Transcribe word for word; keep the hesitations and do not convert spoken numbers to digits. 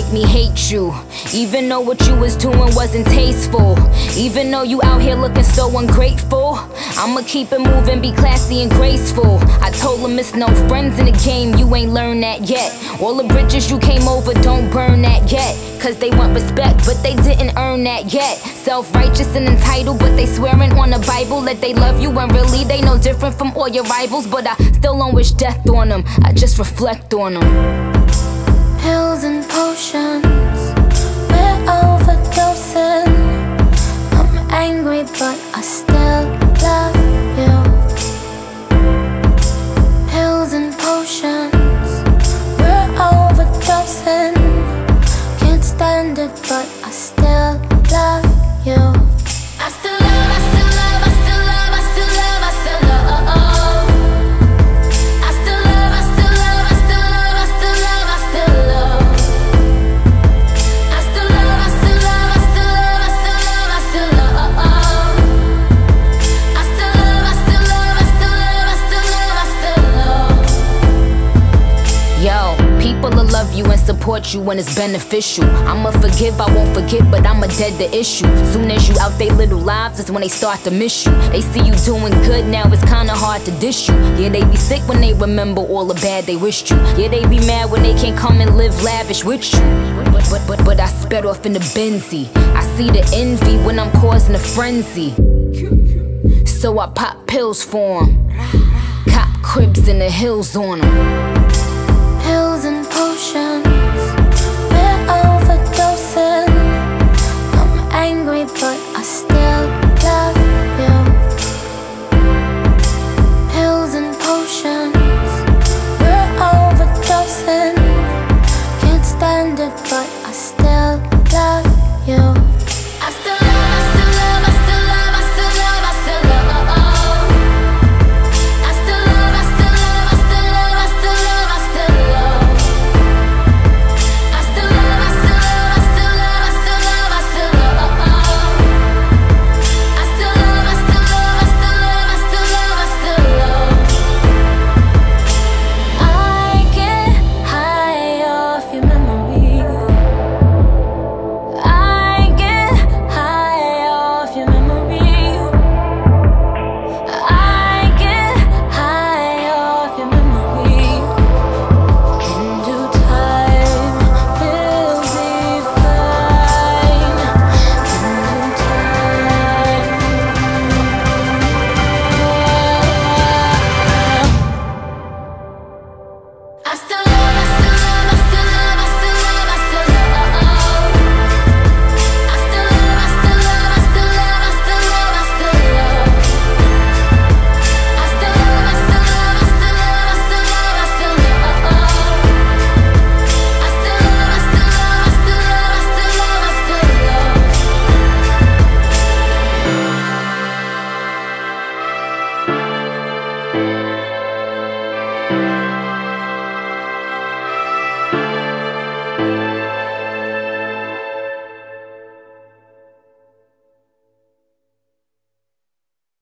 make me hate you. Even though what you was doing wasn't tasteful, even though you out here looking so ungrateful, I'ma keep it moving, be classy and graceful. I told him it's no friends in the game, you ain't learned that yet. All the bridges you came over, don't burn that yet. Cause they want respect, but they didn't earn that yet. Self-righteous and entitled, but they swearing on the Bible that they love you, and really they no different from all your rivals. But I still don't wish death on them, I just reflect on them. Pills and potions, we're overdosing. I'm angry, but I still love you. Pills and potions, we're overdosing. Can't stand it, but I still love you. I still love, I still love, I still love, I still love, I still love. I still love, I still love, I still love, I still love, I still love. I still love, I still love, I still love, I still love, I still love. I still love, I still love, I still love, I still love, I still love. Yo, people will love you and support you when it's beneficial. I'ma forgive, I won't forget, but I'ma dead the issue. Soon as you out they little lives is when they start to miss you. They see you doing good, now it's kinda hard to dish you. Yeah, they be sick when they remember all the bad they wished you. Yeah, they be mad when they can't come and live lavish with you. But, but, but, but I sped off in the Benzie. I see the envy when I'm causing a frenzy. So I pop pills for 'em, cop cribs in the hills on 'em.